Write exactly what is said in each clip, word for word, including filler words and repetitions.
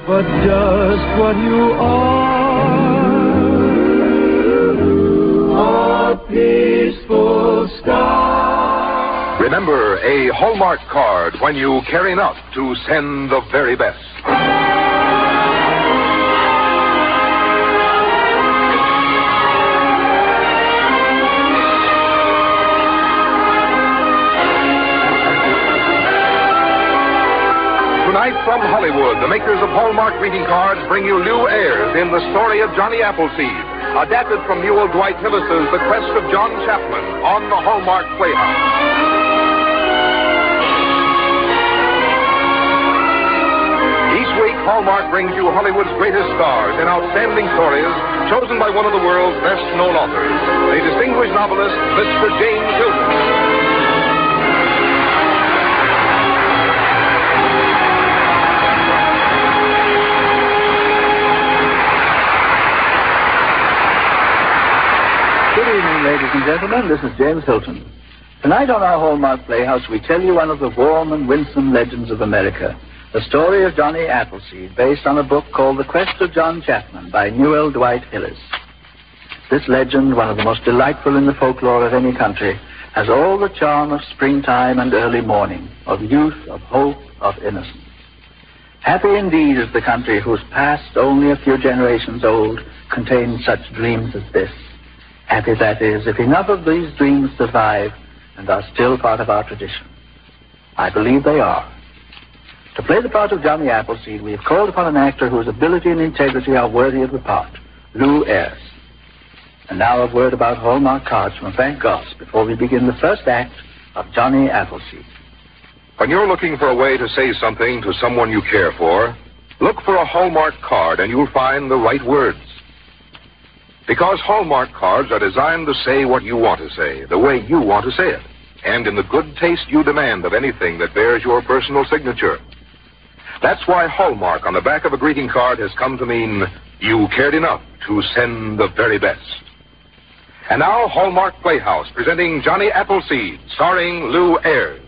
but just what you are, a peaceful star. Remember, a Hallmark card when you care enough to send the very best. Tonight from Hollywood, the makers of Hallmark greeting cards bring you Lew Ayres in The Story of Johnny Appleseed, adapted from Newell Dwight Hillis's The Quest of John Chapman on the Hallmark Playhouse. Each week, Hallmark brings you Hollywood's greatest stars in outstanding stories chosen by one of the world's best-known authors, the distinguished novelist, Mister James Hilton. Good evening, ladies and gentlemen. This is James Hilton. Tonight on our Hallmark Playhouse, we tell you one of the warm and winsome legends of America, the story of Johnny Appleseed, based on a book called The Quest of John Chapman by Newell Dwight Hillis. This legend, one of the most delightful in the folklore of any country, has all the charm of springtime and early morning, of youth, of hope, of innocence. Happy indeed is the country whose past, only a few generations old, contains such dreams as this. Happy, that is, if enough of these dreams survive and are still part of our tradition. I believe they are. To play the part of Johnny Appleseed, we have called upon an actor whose ability and integrity are worthy of the part, Lew Ayres. And now a word about Hallmark cards from Frank Goss before we begin the first act of Johnny Appleseed. When you're looking for a way to say something to someone you care for, look for a Hallmark card and you'll find the right words. Because Hallmark cards are designed to say what you want to say, the way you want to say it, and in the good taste you demand of anything that bears your personal signature. That's why Hallmark on the back of a greeting card has come to mean you cared enough to send the very best. And now, Hallmark Playhouse, presenting Johnny Appleseed, starring Lew Ayres.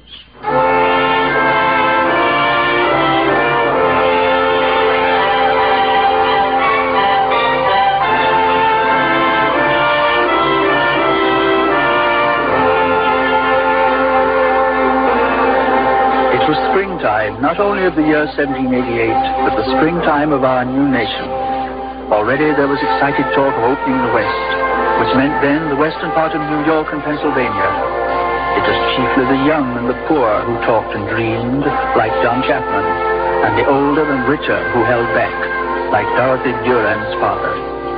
It was springtime, not only of the year seventeen eighty-eight, but the springtime of our new nation. Already there was excited talk of opening the West, which meant then the western part of New York and Pennsylvania. It was chiefly the young and the poor who talked and dreamed, like John Chapman, and the older and richer who held back, like Dorothy Duran's father.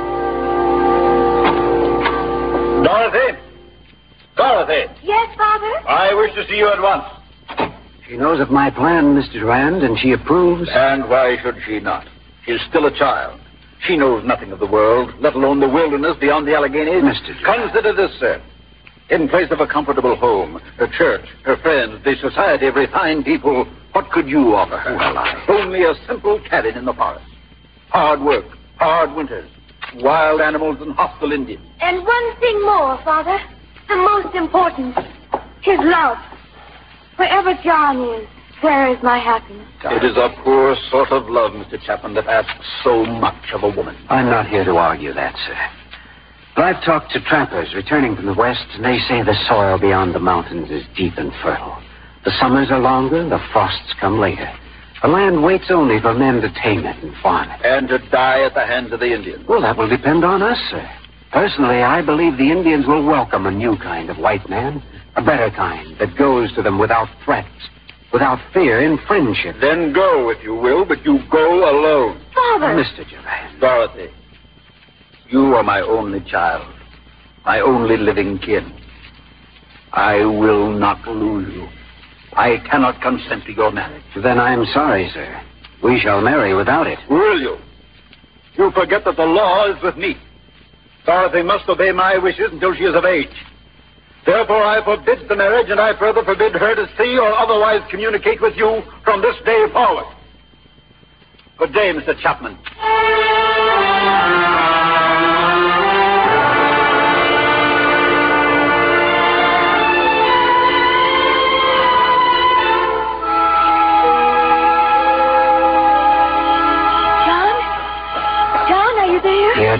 Dorothy! Dorothy! Yes, Father? I wish to see you at once. She knows of my plan, Mister Durand, and she approves. And why should she not? She's still a child. She knows nothing of the world, let alone the wilderness beyond the Alleghenies. Mister Durand. Consider this, sir. In place of a comfortable home, her church, her friends, the society of refined people, what could you offer her? Well, I... Only a simple cabin in the forest. Hard work, hard winters, wild animals and hostile Indians. And one thing more, Father. The most important. His love. Wherever John is, there is my happiness. It is a poor sort of love, Mister Chapman, that asks so much of a woman. I'm not here to argue that, sir. But I've talked to trappers returning from the West, and they say the soil beyond the mountains is deep and fertile. The summers are longer, the frosts come later. The land waits only for men to tame it and farm it. And to die at the hands of the Indians. Well, that will depend on us, sir. Personally, I believe the Indians will welcome a new kind of white man. A better kind that goes to them without threats, without fear, in friendship. Then go, if you will, but you go alone. Father! Mister Durand. Dorothy, you are my only child, my only living kin. I will not lose you. I cannot consent to your marriage. Then I'm sorry, sir. We shall marry without it. Will you? You forget that the law is with me. Dorothy must obey my wishes until she is of age. Therefore, I forbid the marriage, and I further forbid her to see or otherwise communicate with you from this day forward. Good day, Mister Chapman.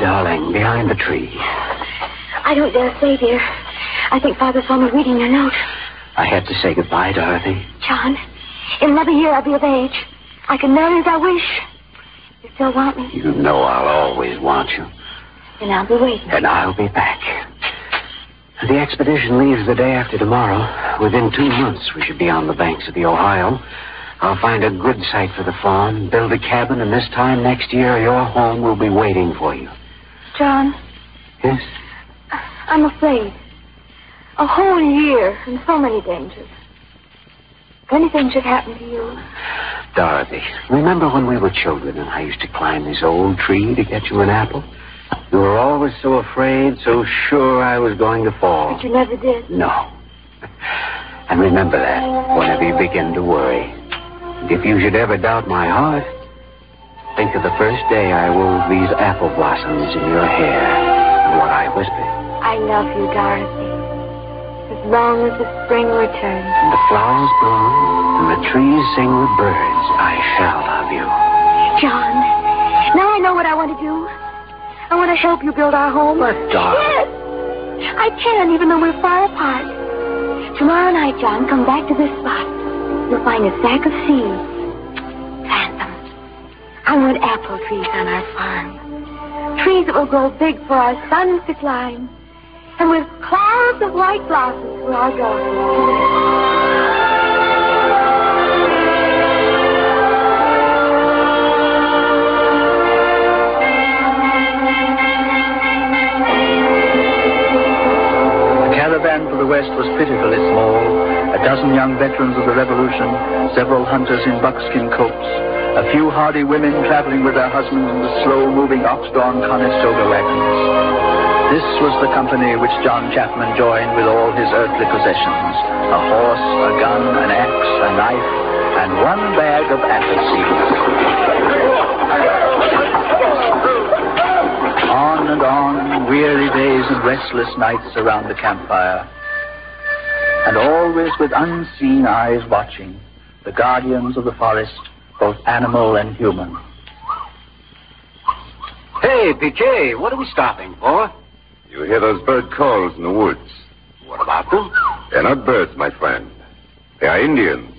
darling, behind the tree. I don't dare stay, dear. I think Father saw me reading your note. I had to say goodbye, Dorothy. John, in another year I'll be of age. I can marry as I wish. You still want me? You know I'll always want you. And I'll be waiting. And I'll be back. The expedition leaves the day after tomorrow. Within two months, we should be on the banks of the Ohio. I'll find a good site for the farm, build a cabin, and this time next year, your home will be waiting for you. John? Yes? I'm afraid. A whole year and so many dangers. If anything should happen to you... Dorothy, remember when we were children and I used to climb this old tree to get you an apple? You were always so afraid, so sure I was going to fall. But you never did. No. And remember that whenever you begin to worry. And if you should ever doubt my heart, think of the first day I wove these apple blossoms in your hair and what I whispered. I love you, Dorothy. As long as the spring returns. And the flowers bloom and the trees sing with birds, I shall love you. John, now I know what I want to do. I want to help you build our home. But, darling... Yes! I can, even though we're far apart. Tomorrow night, John, come back to this spot. You'll find a sack of seeds. Plant them. I want apple trees on our farm. Trees that will grow big for our sons to climb. And with clouds of white blossoms for our daughters. The caravan for the west was pitifully small. A dozen young veterans of the Revolution, several hunters in buckskin coats, a few hardy women traveling with their husbands in the slow-moving ox-drawn Conestoga wagons. This was the company which John Chapman joined with all his earthly possessions. A horse, a gun, an axe, a knife, and one bag of apple seeds. On and on, weary days and restless nights around the campfire. And always with unseen eyes watching, the guardians of the forest, both animal and human. Hey, Piquet, what are we stopping for? You hear those bird calls in the woods. What about them? They're not birds, my friend. They are Indians.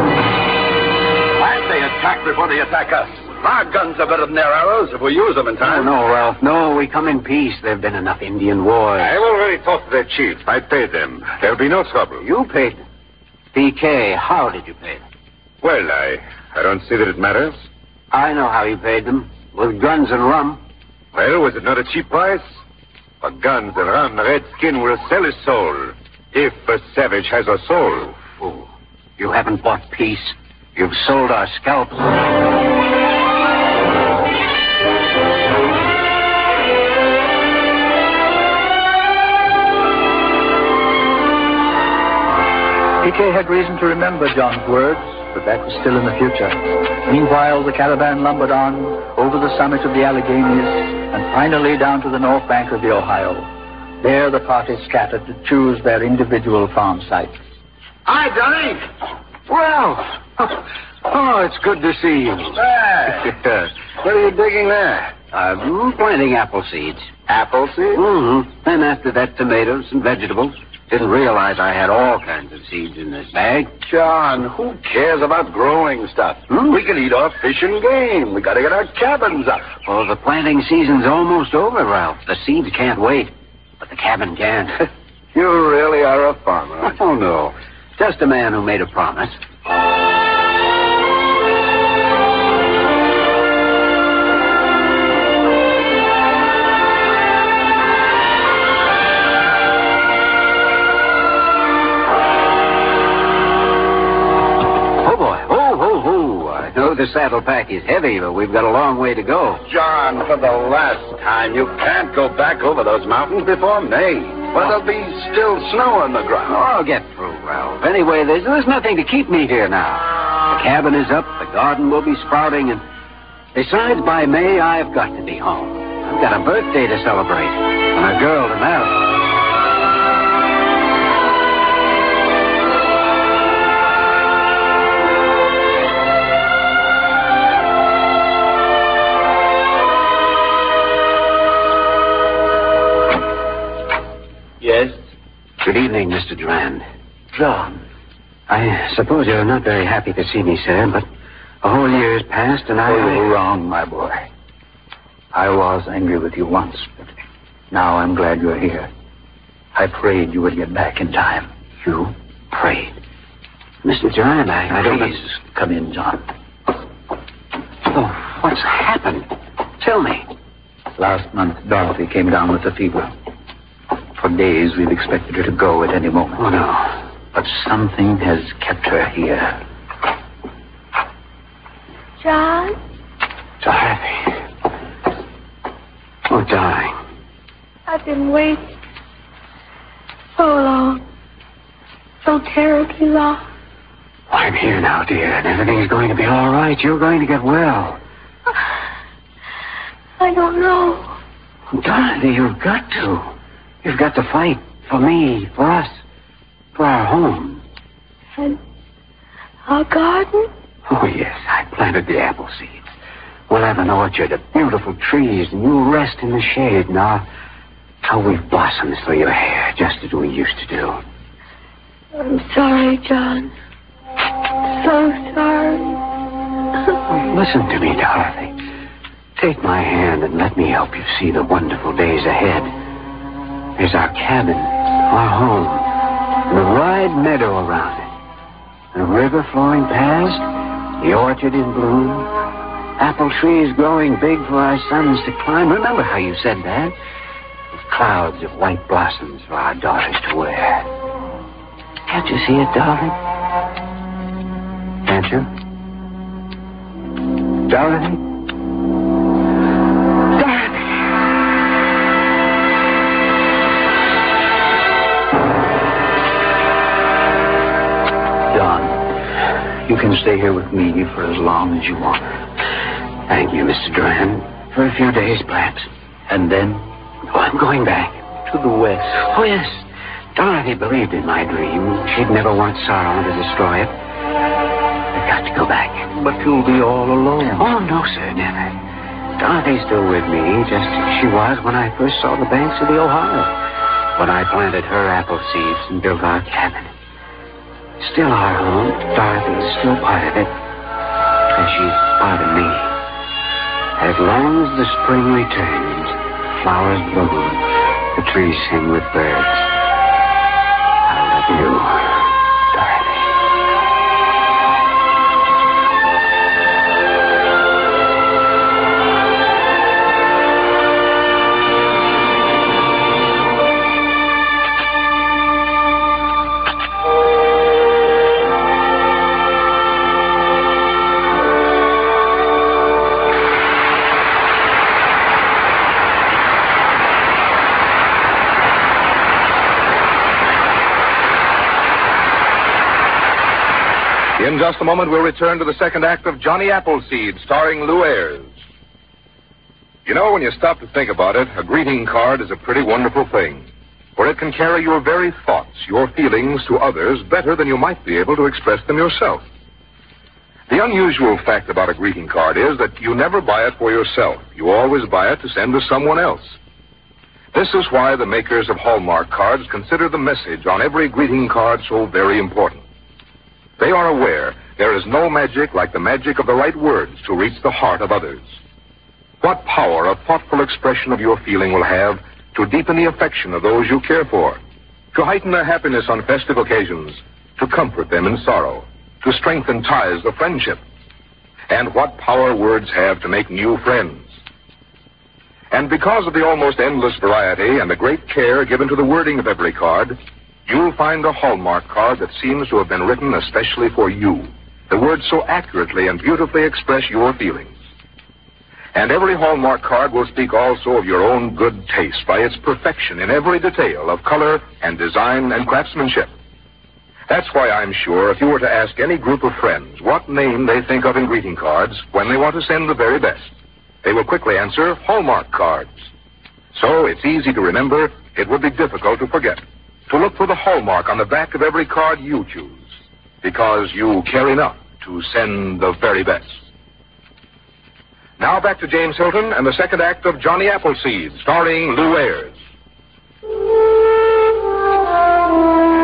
Why they attack before they attack us? Our guns are better than their arrows if we use them in time. No, no, Ralph. No, we come in peace. There have been enough Indian wars. I've already talked to their chief. I paid them. There'll be no trouble. You paid them? P K, how did you pay them? Well, I, I don't see that it matters. I know how you paid them. With guns and rum. Well, was it not a cheap price? For guns and rum, the redskin will sell his soul. If a savage has a soul. Fool. You haven't bought peace. You've sold our scalps. P K had reason to remember John's words, but that was still in the future. Meanwhile, the caravan lumbered on over the summit of the Alleghenies and finally down to the north bank of the Ohio. There, the party scattered to choose their individual farm sites. Hi, Johnny. Well, oh, it's good to see you. Hey. What are you digging there? I'm planting apple seeds. Apple seeds? Mm-hmm. And after that, tomatoes and vegetables. Didn't realize I had all kinds of seeds in this bag. John, who cares about growing stuff? Hmm? We can eat our fish and game. We gotta get our cabins up. Well, the planting season's almost over, Ralph. The seeds can't wait, but the cabin can. You really are a farmer, aren't you? Oh, no. Just a man who made a promise. The saddle pack is heavy, but we've got a long way to go. John, for the last time, you can't go back over those mountains before May. Well, there'll be still snow on the ground. Oh, I'll get through, Ralph. Anyway, there's, there's nothing to keep me here now. The cabin is up, the garden will be sprouting, and besides, by May, I've got to be home. I've got a birthday to celebrate, and a girl to marry. evening, Mister Durand. John. I suppose you're not very happy to see me, sir, but a whole year has passed, and I... Oh, you were wrong, my boy. I was angry with you once, but now I'm glad you're here. I prayed you would get back in time. You prayed? Mister Durand, I, I don't... Please, come in, John. Oh, what's happened? Tell me. Last month, Dorothy came down with a fever. For days, we've expected her to go at any moment. Oh, no. But something has kept her here. John? Dorothy. Oh, darling. I've been waiting so long. So terribly long. I'm here now, dear, and everything's going to be all right. You're going to get well. I don't know. Dorothy, you've got to. You've got to fight for me, for us, for our home. And our garden? Oh, yes, I planted the apple seeds. We'll have an orchard of beautiful trees, and you'll rest in the shade. Now, how we've blossoms through your hair, just as we used to do. I'm sorry, John. So sorry. Listen to me, Dorothy. Take my hand and let me help you see the wonderful days ahead. There's our cabin, our home, and a wide meadow around it. A river flowing past, the orchard in bloom, apple trees growing big for our sons to climb. Remember how you said that? With clouds of white blossoms for our daughters to wear. Can't you see it, darling? Can't you? Dorothy? Dorothy! John, you can stay here with me for as long as you want. Thank you, Mister Durand. For a few days, perhaps. And then? Oh, I'm going back. To the west. Oh, yes. Dorothy believed in my dream. She'd never want sorrow to destroy it. I've got to go back. But you'll be all alone. Oh, no, sir, never. Dorothy's still with me, just as she was when I first saw the banks of the Ohio. When I planted her apple seeds and built our cabin. Still our home. Dorothy's still part of it. And she's part of me. As long as the spring returns, flowers bloom, the trees sing with birds. I love you, Dorothy. In just a moment, we'll return to the second act of Johnny Appleseed, starring Lou Ayres. You know, when you stop to think about it, a greeting card is a pretty wonderful thing, for it can carry your very thoughts, your feelings to others better than you might be able to express them yourself. The unusual fact about a greeting card is that you never buy it for yourself. You always buy it to send to someone else. This is why the makers of Hallmark cards consider the message on every greeting card so very important. They are aware there is no magic like the magic of the right words to reach the heart of others. What power a thoughtful expression of your feeling will have to deepen the affection of those you care for, to heighten their happiness on festive occasions, to comfort them in sorrow, to strengthen ties of friendship. And what power words have to make new friends. And because of the almost endless variety and the great care given to the wording of every card, you'll find a Hallmark card that seems to have been written especially for you. The words so accurately and beautifully express your feelings. And every Hallmark card will speak also of your own good taste by its perfection in every detail of color and design and craftsmanship. That's why I'm sure if you were to ask any group of friends what name they think of in greeting cards when they want to send the very best, they will quickly answer Hallmark cards. So it's easy to remember, it would be difficult to forget. To look for the hallmark on the back of every card you choose, because you care enough to send the very best. Now back to James Hilton and the second act of Johnny Appleseed, starring Lou Ayres.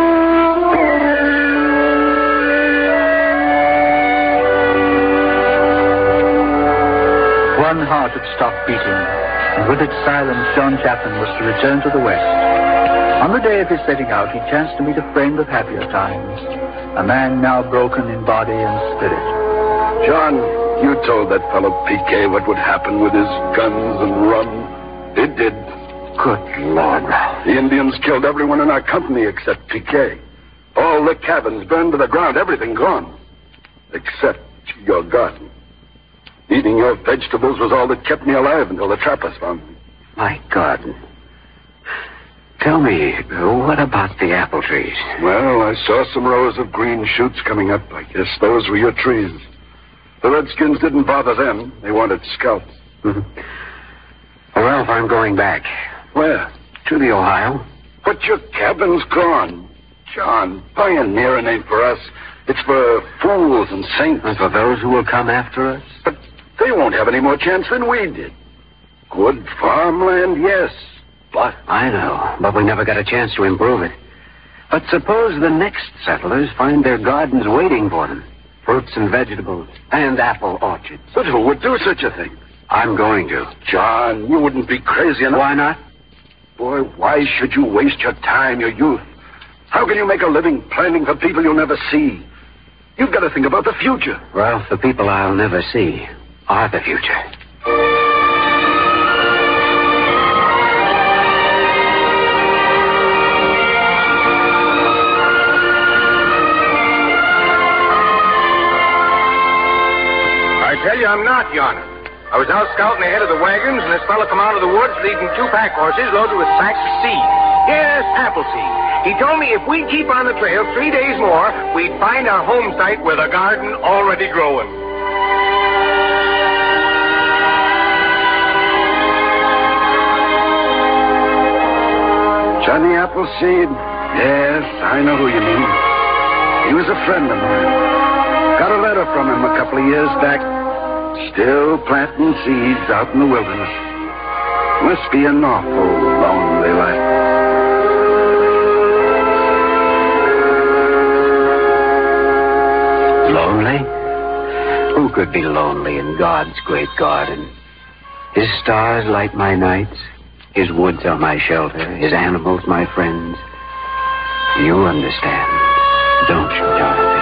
One heart had stopped beating, and with its silence, John Chapman was to return to the West. On the day of his setting out, he chanced to meet a friend of happier times, a man now broken in body and spirit. John, you told that fellow Piquet what would happen with his guns and rum. It did. Good Lord, Ralph. The Indians killed everyone in our company except Piquet. All the cabins burned to the ground, everything gone. Except your garden. Eating your vegetables was all that kept me alive until the trappers found me. My garden. Tell me, what about the apple trees? Well, I saw some rows of green shoots coming up. I guess those were your trees. The Redskins didn't bother them. They wanted scalps. Mm-hmm. Well, Ralph, I'm going back. Where? To the Ohio. But your cabin's gone. John, pioneering ain't for us. It's for fools and saints. And for those who will come after us? But they won't have any more chance than we did. Good farmland, yes. But... I know, but we never got a chance to improve it. But suppose the next settlers find their gardens waiting for them. Fruits and vegetables, and apple orchards. But who would do such a thing? I'm going to. John, you wouldn't be crazy enough. Why not? Boy, why should you waste your time, your youth? How can you make a living planning for people you'll never see? You've got to think about the future. Ralph, the people I'll never see are the future. I tell you, I'm not yawning. I was out scouting ahead of the wagons, and this fellow come out of the woods leading two pack horses loaded with sacks of seed. Yes, apple seed. He told me if we'd keep on the trail three days more, we'd find our home site with a garden already growing. Johnny Appleseed? Yes, I know who you mean. He was a friend of mine. Got a letter from him a couple of years back. Still planting seeds out in the wilderness. Must be an awful lonely life. Lonely? Who could be lonely in God's great garden? His stars light my nights. His woods are my shelter. His animals my friends. You understand, don't you, Jonathan?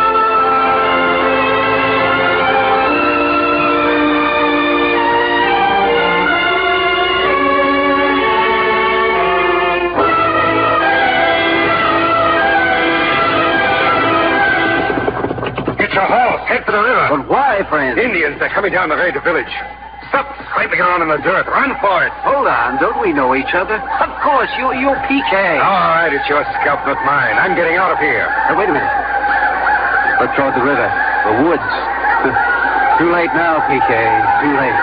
Head for the river. But why, friend? Indians, they're coming down the road to village. Stop scraping around in the dirt. Run for it. Hold on. Don't we know each other? Of course. You, you're P K. All right, it's your scalp, not mine. I'm getting out of here. Now, wait a minute. Look toward the river. The woods. Too late now, P K. Too late.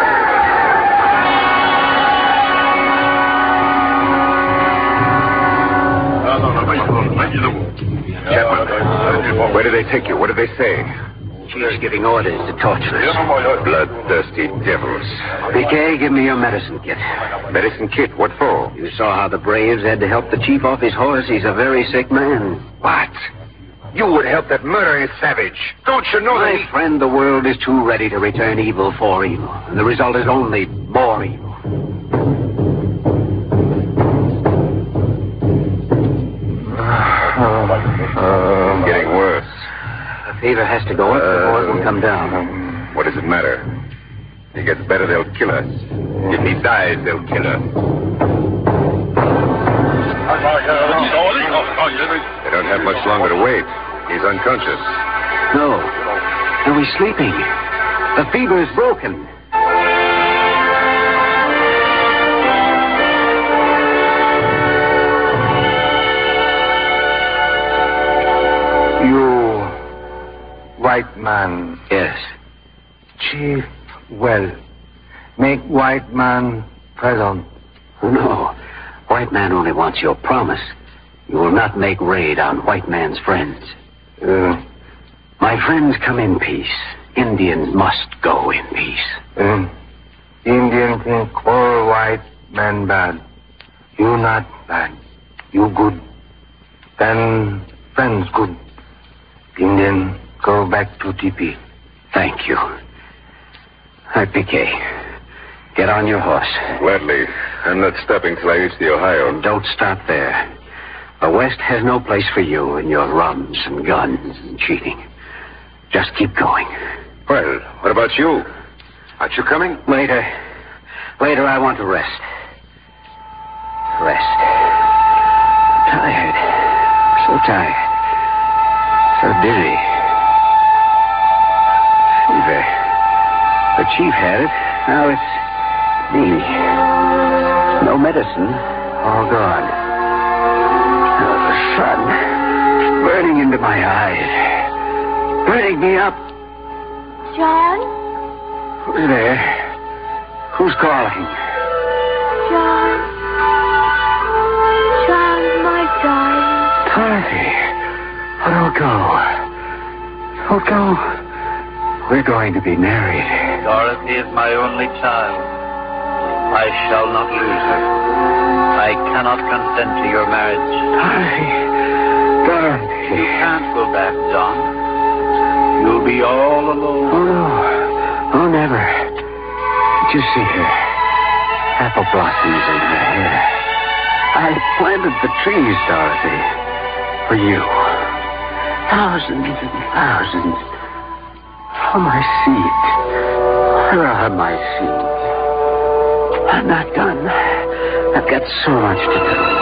Chapman, where did they take you? What did they say? She's giving orders to torture us. Bloodthirsty devils. P K, give me your medicine kit. Medicine kit? What for? You saw how the braves had to help the chief off his horse. He's a very sick man. What? You would help that murdering savage. Don't you know My that he... friend, the world is too ready to return evil for evil. And the result is only more evil. I'm getting worse. The fever has to go up before it will come down. What does it matter? If he gets better, they'll kill us. If he dies, they'll kill us. They don't have much longer to wait. He's unconscious. No. No, he's sleeping. The fever is broken. You, white man. Yes. Chief, well, make white man present. No. White man only wants your promise. You will not make raid on white man's friends. Uh, My friends come in peace. Indians must go in peace. uh, Indian think all white men bad. You not bad. You good. Then friends good. Indian go back to teepee. Thank you. I P K. Get on your horse. Gladly. I'm not stopping till I reach the Ohio. And don't stop there. The West has no place for you and your rums and guns and cheating. Just keep going. Well, what about you? Aren't you coming? Later. Later, I want to rest. Rest. Tired. So tired. So dizzy. Fever. The chief had it. Now it's me. No medicine. All gone. Oh, the sun. Burning into my eyes. Burning me up. John? Who's there? Who's calling? John. John, my darling. Dorothy. Oh, don't go. Don't go. We're going to be married. Dorothy is my only child. I shall not lose her. I cannot consent to your marriage. Dorothy. Dorothy. You can't go back, John. You'll be all alone. Oh, no. Oh, never. Did you see her? Apple blossoms in her hair. I planted the trees, Dorothy, for you. Thousands and thousands. For my seed. Where are my seeds? I'm not done. I've got so much to do.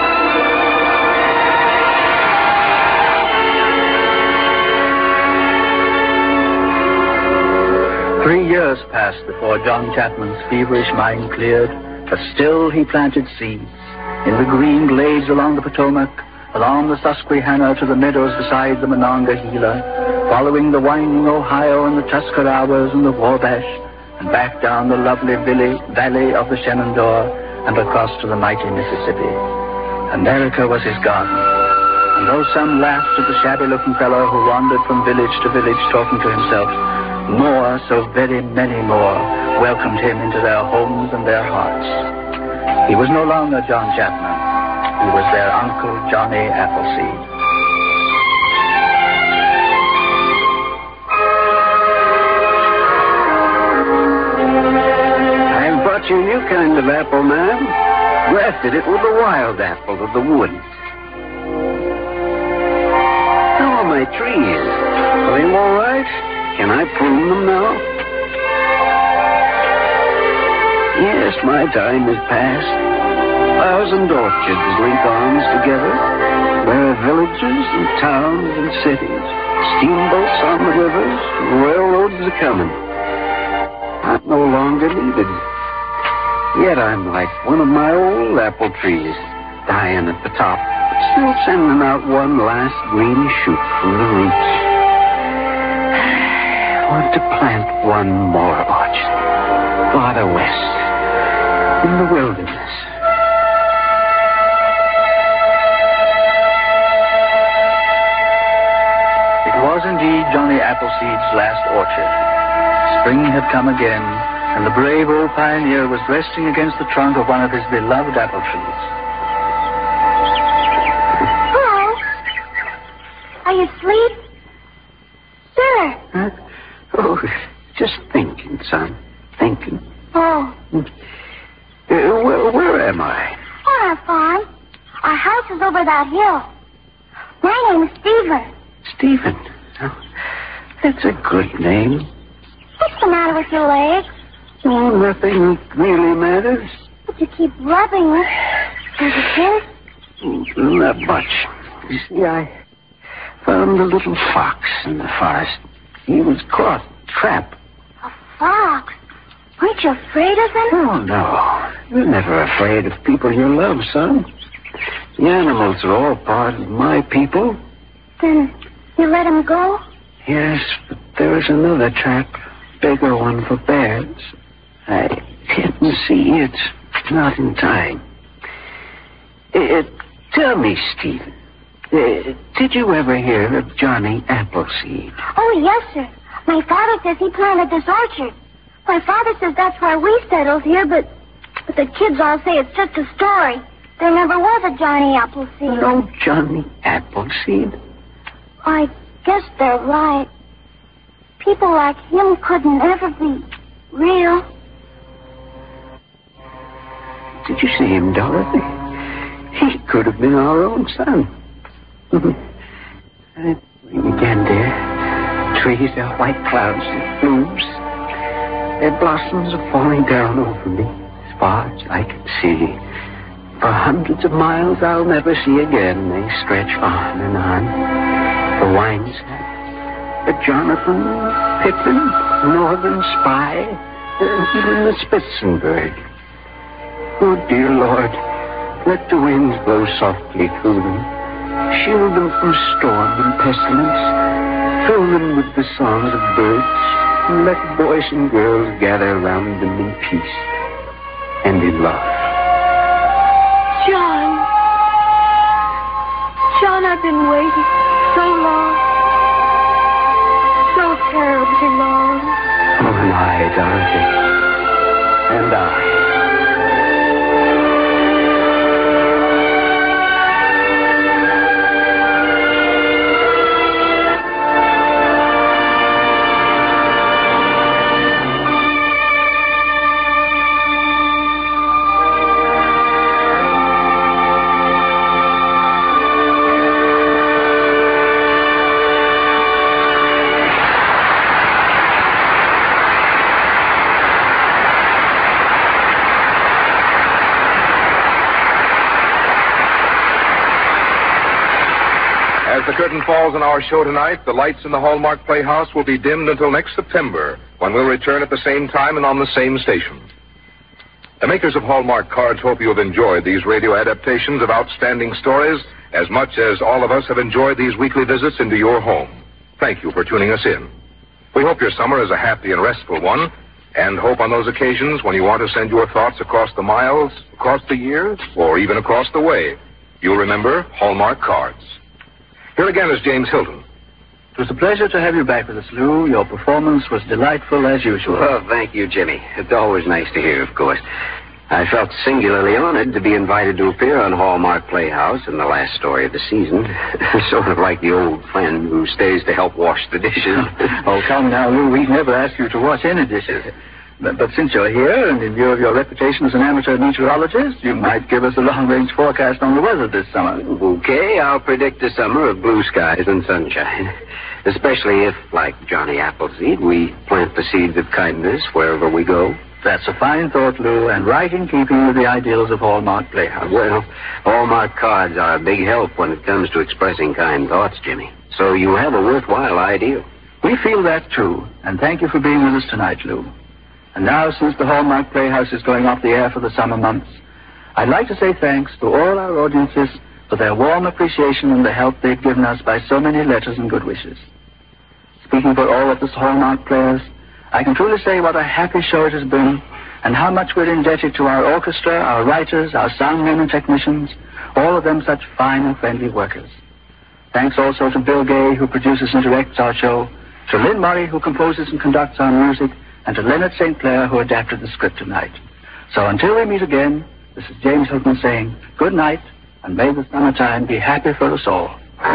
Three years passed before John Chapman's feverish mind cleared, but still he planted seeds. In the green glades along the Potomac, along the Susquehanna to the meadows beside the Monongahela, following the winding Ohio and the Tuscarawas and the Wabash, and back down the lovely valley, valley of the Shenandoah and across to the mighty Mississippi. America was his garden. And though some laughed at the shabby-looking fellow who wandered from village to village talking to himself, more, so very many more, welcomed him into their homes and their hearts. He was no longer John Chapman. He was their Uncle Johnny Appleseed. I've brought you a new kind of apple, ma'am. Grafted it with the wild apple of the woods. How are my trees? Are they all right? Can I prune them now? Yes, my time is past. Thousand orchards link arms together. There are villages and towns and cities. Steamboats on the rivers. Railroads are coming. I'm no longer needed. Yet I'm like one of my old apple trees, dying at the top, still sending out one last green shoot from the roots. I want to plant one more orchard, farther west, in the wilderness. It was indeed Johnny Appleseed's last orchard. Spring had come again, and the brave old pioneer was resting against the trunk of one of his beloved apple trees. Hello. Are you asleep? Sir. Huh? Oh, just thinking, son. Thinking. Oh. Uh, where, where am I? On our farm. Our house is over that hill. My name is Stephen. Stephen. Oh, that's a good name. What's the matter with your leg? Oh, nothing really matters. But you keep rubbing it. Does it hurt? Not much. You see, I found a little fox in the forest. He was caught, trapped. A fox? Weren't you afraid of him? Oh, no. You're never afraid of people you love, son. The animals are all part of my people. Then you let him go? Yes, but there is another trap, bigger one for bears. I didn't see it. Not in time. Uh, tell me, Stephen, uh, did you ever hear of Johnny Appleseed? Oh, yes, sir. My father says he planted this orchard. My father says that's why we settled here, but, but the kids all say it's just a story. There never was a Johnny Appleseed. No Johnny Appleseed? I guess they're right. People like him couldn't ever be real. Did you see him, Dorothy? He could have been our own son. And it's rain again, dear. Trees are white clouds of blooms. Their blossoms are falling down over me as far as I can see. For hundreds of miles I'll never see again. They stretch on and on. The Winesap, the Jonathan, Pippin, Northern Spy, and even the Spitzenberg. Oh, dear Lord, let the winds blow softly through them. Shield them from storm and pestilence. Fill them with the songs of birds. And let boys and girls gather around them in peace and in love. John. John, I've been waiting so long. So terribly long. Oh, and I, Dorothy. And I. As the curtain falls on our show tonight, the lights in the Hallmark Playhouse will be dimmed until next September, when we'll return at the same time and on the same station. The makers of Hallmark cards hope you have enjoyed these radio adaptations of outstanding stories as much as all of us have enjoyed these weekly visits into your home. Thank you for tuning us in. We hope your summer is a happy and restful one, and hope on those occasions when you want to send your thoughts across the miles, across the years, or even across the way, you'll remember Hallmark cards. Here again is James Hilton. It was a pleasure to have you back with us, Lou. Your performance was delightful as usual. Well, thank you, Jimmy. It's always nice to hear, of course. I felt singularly honored to be invited to appear on Hallmark Playhouse in the last story of the season. Sort of like the old friend who stays to help wash the dishes. Oh, come now, Lou. We'd never ask you to wash any dishes. But, but since you're here, and in view of your reputation as an amateur meteorologist, you might give us a long-range forecast on the weather this summer. Okay, I'll predict a summer of blue skies and sunshine. Especially if, like Johnny Appleseed, we plant the seeds of kindness wherever we go. That's a fine thought, Lou, and right in keeping with the ideals of Hallmark Playhouse. Well, Hallmark cards are a big help when it comes to expressing kind thoughts, Jimmy. So you have a worthwhile ideal. We feel that, too, and thank you for being with us tonight, Lou. And now, since the Hallmark Playhouse is going off the air for the summer months, I'd like to say thanks to all our audiences for their warm appreciation and the help they've given us by so many letters and good wishes. Speaking for all of us Hallmark players, I can truly say what a happy show it has been and how much we're indebted to our orchestra, our writers, our soundmen and technicians, all of them such fine and friendly workers. Thanks also to Bill Gay, who produces and directs our show, to Lynn Murray, who composes and conducts our music, and to Leonard Saint Clair, who adapted the script tonight. So until we meet again, this is James Hilton saying good night, and may the summertime be happy for us all.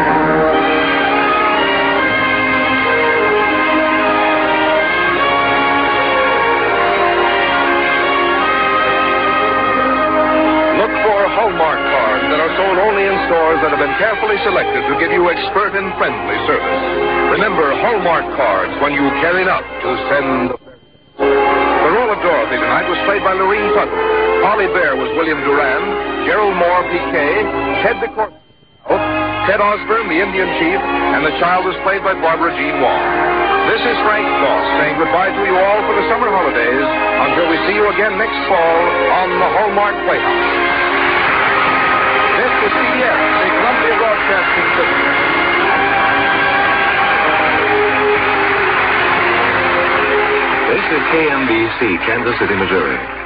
Look for Hallmark cards that are sold only in stores that have been carefully selected to give you expert and friendly service. Remember Hallmark cards when you care enough to send... The role of Dorothy tonight was played by Lorene Tuttle. Polly Bear was William Durand, Gerald Moore, P K, Ted DeCor, Ted Osborne, the Indian Chief, and the child was played by Barbara Jean Wong. This is Frank Goss saying goodbye to you all for the summer holidays until we see you again next fall on the Hallmark Playhouse. This is C B S, the Columbia Broadcasting System. This is K M B C, Kansas City, Missouri.